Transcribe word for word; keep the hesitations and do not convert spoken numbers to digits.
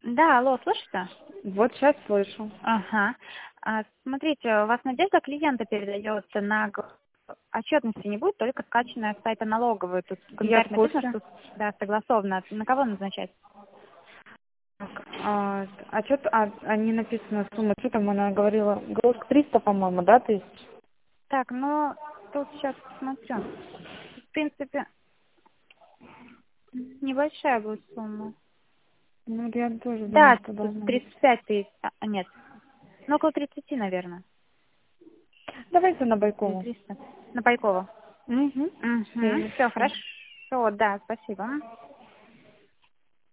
Да, алло, слышите? Вот сейчас слышу. Ага. А, смотрите, у вас Надежда клиента передает на г- отчетности не будет, только скачанная с сайта налоговой. Тут в Я в комментариях написано, курсе. что да, согласовано. На кого назначать? Так, а, отчет, а, а не написана сумма. Что там она говорила? Грош триста, по-моему, да, тысяч? Так, ну, тут сейчас смотрю. В принципе, небольшая будет сумма. Ну, я тоже думаю, Да, что тут должно быть. тридцать пять тысяч. А, нет, ну, около тридцати, наверное. Давайте на Или Байкову. триста. На Пайкова. Угу. Угу. Все, Все, все. хорошо, да, спасибо.